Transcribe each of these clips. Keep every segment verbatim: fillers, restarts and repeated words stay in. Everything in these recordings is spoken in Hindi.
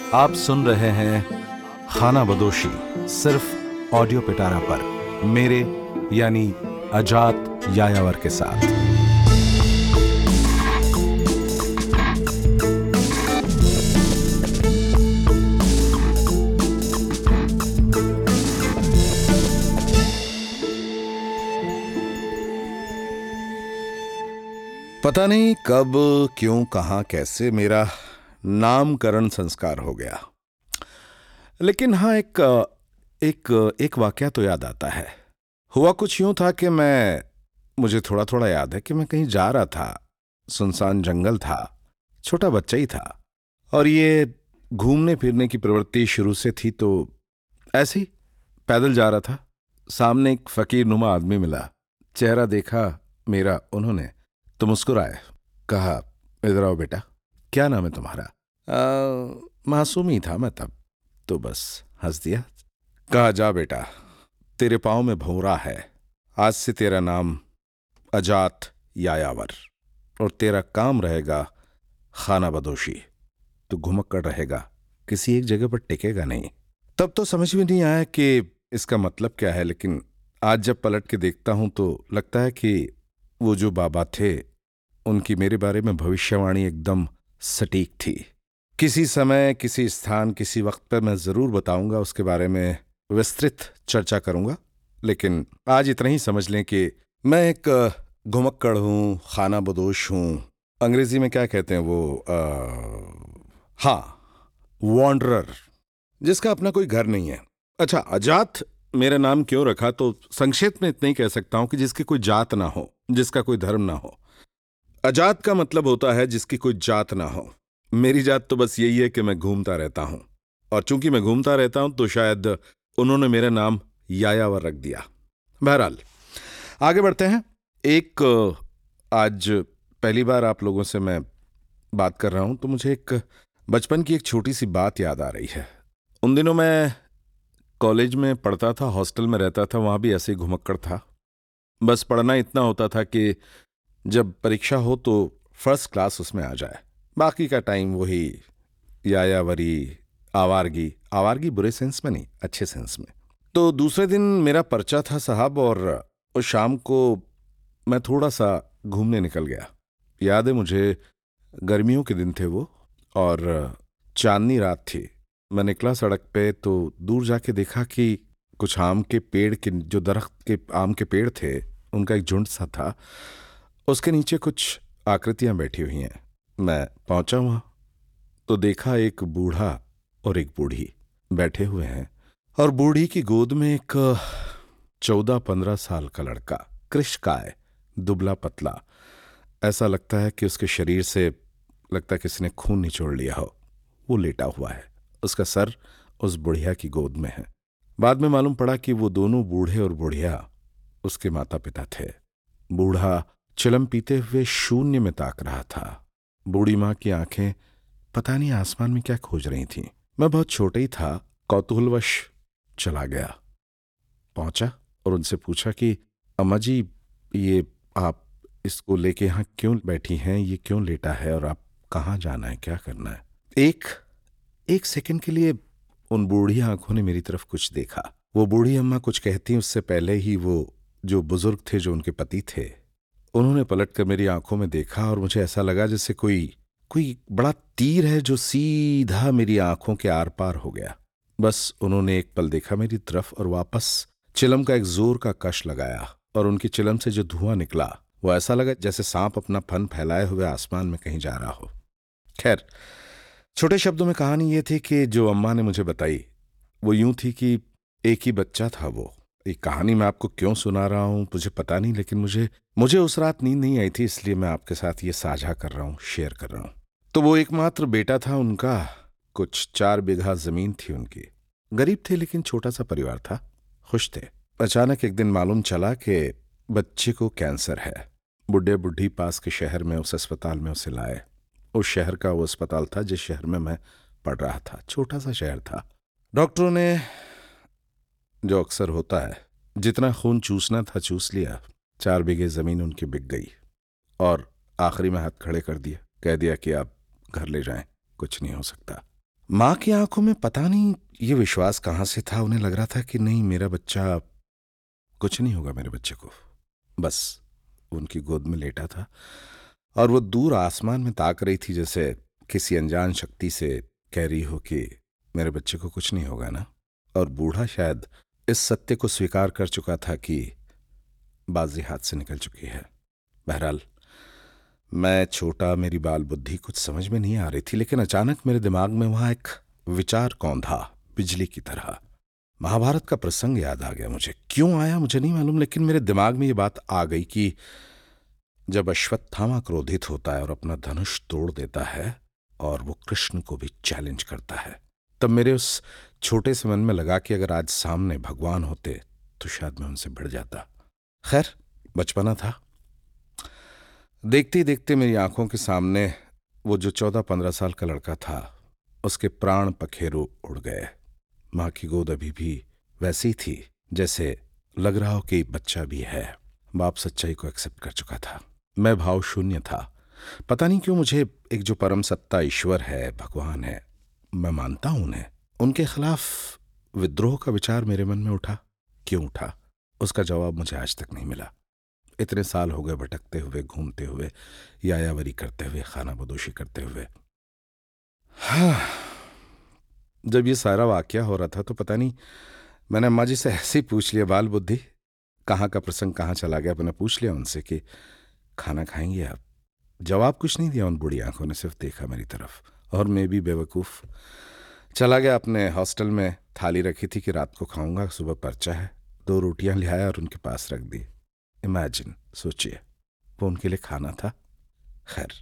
आप सुन रहे हैं खाना बदोशी सिर्फ ऑडियो पिटारा पर, मेरे यानी अजात यायावर के साथ। पता नहीं कब, क्यों, कहां, कैसे मेरा नामकरण संस्कार हो गया। लेकिन हाँ, एक एक एक वाकया तो याद आता है। हुआ कुछ यूं था कि मैं मुझे थोड़ा थोड़ा याद है कि मैं कहीं जा रहा था। सुनसान जंगल था, छोटा बच्चा ही था, और ये घूमने फिरने की प्रवृत्ति शुरू से थी। तो ऐसे ही पैदल जा रहा था। सामने एक फकीर नुमा आदमी मिला। चेहरा देखा मेरा उन्होंने तो मुस्कुराए, कहा, इधर आओ बेटा, क्या नाम है तुम्हारा? आ, मासूम ही था मैं तब, तो बस हंस दिया। कहा, जा बेटा, तेरे पांव में भौरा है, आज से तेरा नाम अजात यायावर, और तेरा काम रहेगा खाना बदोशी। तू घुमक्कड़ रहेगा, किसी एक जगह पर टिकेगा नहीं। तब तो समझ में नहीं आया कि इसका मतलब क्या है, लेकिन आज जब पलट के देखता हूं तो लगता है कि वो जो बाबा थे, उनकी मेरे बारे में भविष्यवाणी एकदम सटीक थी। किसी समय, किसी स्थान, किसी वक्त पर मैं जरूर बताऊंगा, उसके बारे में विस्तृत चर्चा करूंगा। लेकिन आज इतना ही समझ लें कि मैं एक घुमक्कड़ हूं, खाना बदोश हूं। अंग्रेजी में क्या कहते हैं वो, आ, हाँ, वॉन्डरर, जिसका अपना कोई घर नहीं है। अच्छा, अजात मेरा नाम क्यों रखा, तो संक्षेप में इतना ही कह सकता हूं कि जिसकी कोई जात ना हो, जिसका कोई धर्म ना हो। अजात का मतलब होता है जिसकी कोई जात ना हो। मेरी जात तो बस यही है कि मैं घूमता रहता हूं, और चूंकि मैं घूमता रहता हूं तो शायद उन्होंने मेरा नाम यायावर रख दिया। बहरहाल, आगे बढ़ते हैं। एक आज पहली बार आप लोगों से मैं बात कर रहा हूं तो मुझे एक बचपन की एक छोटी सी बात याद आ रही है। उन दिनों मैं कॉलेज में पढ़ता था, हॉस्टल में रहता था, वहां भी ऐसे ही घुमक्कड़ था। बस पढ़ना इतना होता था कि जब परीक्षा हो तो फर्स्ट क्लास उसमें आ जाए, बाकी का टाइम वही यायावरी, आवारगी। आवारगी बुरे सेंस में नहीं, अच्छे सेंस में। तो दूसरे दिन मेरा पर्चा था साहब, और उस शाम को मैं थोड़ा सा घूमने निकल गया। याद है मुझे, गर्मियों के दिन थे वो, और चांदनी रात थी। मैं निकला सड़क पे तो दूर जाके देखा कि कुछ आम के पेड़ के, जो दरख्त के आम के पेड़ थे, उनका एक झुंड सा था, उसके नीचे कुछ आकृतियां बैठी हुई हैं। मैं पहुंचा वहां तो देखा एक बूढ़ा और एक बूढ़ी बैठे हुए हैं, और बूढ़ी की गोद में एक चौदह पंद्रह साल का लड़का, कृशकाय, दुबला पतला, ऐसा लगता है कि उसके शरीर से लगता है किसी ने खून निचोड़ लिया हो। वो लेटा हुआ है, उसका सर उस बुढ़िया की गोद में है। बाद में मालूम पड़ा कि वो दोनों बूढ़े और बुढ़िया उसके माता पिता थे। बूढ़ा चिलम पीते हुए शून्य में ताक रहा था। बूढ़ी माँ की आंखें पता नहीं आसमान में क्या खोज रही थीं। मैं बहुत छोटा ही था, कौतूहलवश चला गया, पहुंचा और उनसे पूछा कि अम्मा जी, ये आप इसको लेके यहां क्यों बैठी हैं, ये क्यों लेटा है, और आप कहाँ जाना है, क्या करना है? एक एक सेकंड के लिए उन बूढ़ी आंखों ने मेरी तरफ कुछ देखा। वो बूढ़ी अम्मा कुछ कहती उससे पहले ही वो जो बुजुर्ग थे, जो उनके पति थे, उन्होंने पलटकर मेरी आंखों में देखा, और मुझे ऐसा लगा जैसे कोई कोई बड़ा तीर है जो सीधा मेरी आंखों के आर पार हो गया। बस उन्होंने एक पल देखा मेरी तरफ और वापस चिलम का एक जोर का कश लगाया, और उनकी चिलम से जो धुआं निकला वो ऐसा लगा जैसे सांप अपना फन फैलाए हुए आसमान में कहीं जा रहा हो। खैर, छोटे शब्दों में कहानी ये थी कि जो अम्मा ने मुझे बताई वो यूं थी कि एक ही बच्चा था वो। ये कहानी मैं आपको क्यों सुना रहा हूं मुझे पता नहीं, लेकिन मुझे मुझे उस रात नींद नहीं आई थी, इसलिए मैं आपके साथ ये साझा कर रहा हूं, शेयर कर रहा हूं। तो वो एकमात्र बेटा था उनका, कुछ चार बीघा जमीन थी उनकी। गरीब थे लेकिन छोटा सा परिवार था, खुश थे। अचानक एक दिन मालूम चला कि बच्चे को कैंसर है। बुढ़े बुढ़ी पास के शहर में उस अस्पताल में उसे लाए। उस शहर का वो अस्पताल था जिस शहर में मैं पढ़ रहा था, छोटा सा शहर था। डॉक्टरों ने, जो अक्सर होता है, जितना खून चूसना था चूस लिया। चार बीघे जमीन उनकी बिक गई, और आखिरी में हाथ खड़े कर दिया, कह दिया कि आप घर ले जाएं, कुछ नहीं हो सकता। माँ की आंखों में पता नहीं ये विश्वास कहाँ से था। उन्हें लग रहा था कि नहीं, मेरा बच्चा, कुछ नहीं होगा मेरे बच्चे को। बस उनकी गोद में लेटा था और वो दूर आसमान में ताक रही थी, जैसे किसी अनजान शक्ति से कह रही हो कि मेरे बच्चे को कुछ नहीं होगा ना। और बूढ़ा शायद इस सत्य को स्वीकार कर चुका था कि बाजी हाथ से निकल चुकी है। बहरहाल मैं छोटा, मेरी बाल बुद्धि कुछ समझ में नहीं आ रही थी, लेकिन अचानक मेरे दिमाग में वहां एक विचार कौंधा बिजली की तरह। महाभारत का प्रसंग याद आ गया मुझे। क्यों आया मुझे नहीं मालूम, लेकिन मेरे दिमाग में ये बात आ गई कि जब अश्वत्थामा क्रोधित होता है और अपना धनुष तोड़ देता है और वो कृष्ण को भी चैलेंज करता है, तब मेरे उस छोटे से मन में लगा कि अगर आज सामने भगवान होते तो शायद मैं उनसे भिड़ जाता। खैर, बचपना था। देखते ही देखते मेरी आंखों के सामने वो जो चौदह पंद्रह साल का लड़का था, उसके प्राण पखेरु उड़ गए। माँ की गोद अभी भी वैसी थी जैसे लग रहा हो कि बच्चा भी है। बाप सच्चाई को एक्सेप्ट कर चुका था। मैं भाव शून्य था। पता नहीं क्यों मुझे एक जो परम सत्ता ईश्वर है, भगवान है, मैं मानता हूं उन्हें, उनके खिलाफ विद्रोह का विचार मेरे मन में उठा। क्यों उठा, उसका जवाब मुझे आज तक नहीं मिला। इतने साल हो गए भटकते हुए, घूमते हुए, यायावरी करते हुए, खाना बदोशी करते हुए। हाँ, जब ये सारा वाकया हो रहा था तो पता नहीं, मैंने अम्मा जी से ऐसे ही पूछ लिया, बाल बुद्धि, कहाँ का प्रसंग कहाँ चला गया। मैंने पूछ लिया उनसे कि खाना खाएंगे आप? जवाब कुछ नहीं दिया उन बुढ़ी आंखों ने, सिर्फ देखा मेरी तरफ। और मैं भी बेवकूफ़ चला गया अपने हॉस्टल में। थाली रखी थी कि रात को खाऊंगा, सुबह पर्चा है। दो रोटियां ले आया और उनके पास रख दी। इमेजिन, सोचिए, वो उनके लिए खाना था। खैर,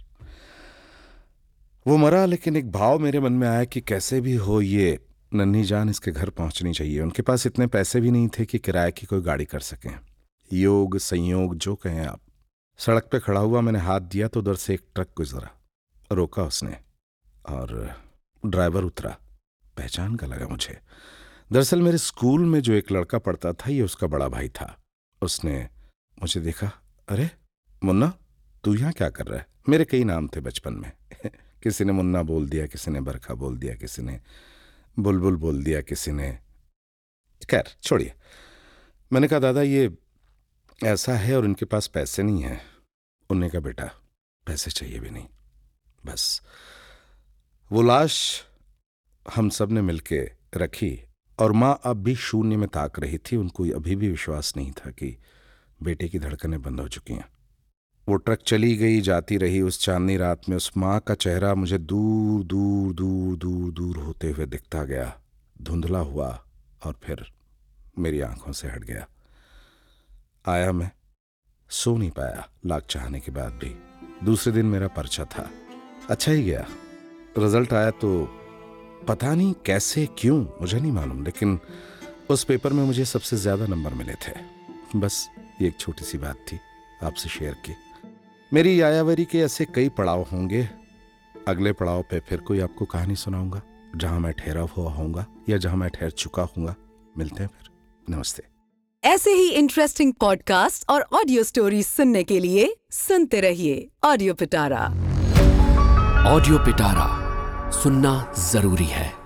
वो मरा, लेकिन एक भाव मेरे मन में आया कि कैसे भी हो ये नन्ही जान इसके घर पहुंचनी चाहिए। उनके पास इतने पैसे भी नहीं थे कि किराए की कोई गाड़ी कर सकें। योग संयोग जो कहें आप। सड़क पे खड़ा हुआ, मैंने हाथ दिया तो उधर से एक ट्रक गुजरा। रोका उसने और ड्राइवर उतरा। पहचान का लगा मुझे। दरअसल मेरे स्कूल में जो एक लड़का पढ़ता था, ये उसका बड़ा भाई था। उसने मुझे देखा, अरे मुन्ना, तू यहाँ क्या कर रहा है? मेरे कई नाम थे बचपन में। किसी ने मुन्ना बोल दिया, किसी ने बरखा बोल दिया, किसी ने बुलबुल बोल दिया, किसी ने, खैर छोड़िए। मैंने कहा, दादा ये ऐसा है और इनके पास पैसे नहीं है। उन्होंने कहा, बेटा पैसे चाहिए भी नहीं, बस वो लाश हम सब ने मिलके रखी। और माँ अब भी शून्य में ताक रही थी। उनको अभी भी विश्वास नहीं था कि बेटे की धड़कनें बंद हो चुकी हैं। वो ट्रक चली गई, जाती रही। उस चांदनी रात में उस माँ का चेहरा मुझे दूर दूर दूर दूर दूर होते हुए दिखता गया, धुंधला हुआ और फिर मेरी आंखों से हट गया। आया मैं, सो नहीं पाया लाख चाहने के बाद भी। दूसरे दिन मेरा पर्चा था, अच्छा ही गया। रिजल्ट आया तो पता नहीं कैसे क्यों, मुझे नहीं मालूम, लेकिन उस पेपर में मुझे सबसे ज्यादा नंबर मिले थे। बस ये एक छोटी सी बात थी आपसे शेयर की। मेरी यायावरी के ऐसे कई पड़ाव होंगे। अगले पड़ाव पे फिर कोई आपको कहानी सुनाऊंगा, जहां मैं ठहरा हुआ होऊंगा या जहां मैं ठहर चुका हूंगा। मिलते हैं फिर। नमस्ते। ऐसे ही इंटरेस्टिंग पॉडकास्ट और ऑडियो स्टोरीज सुनने के लिए सुनते रहिए ऑडियो पिटारा। ऑडियो पिटारा सुनना जरूरी है।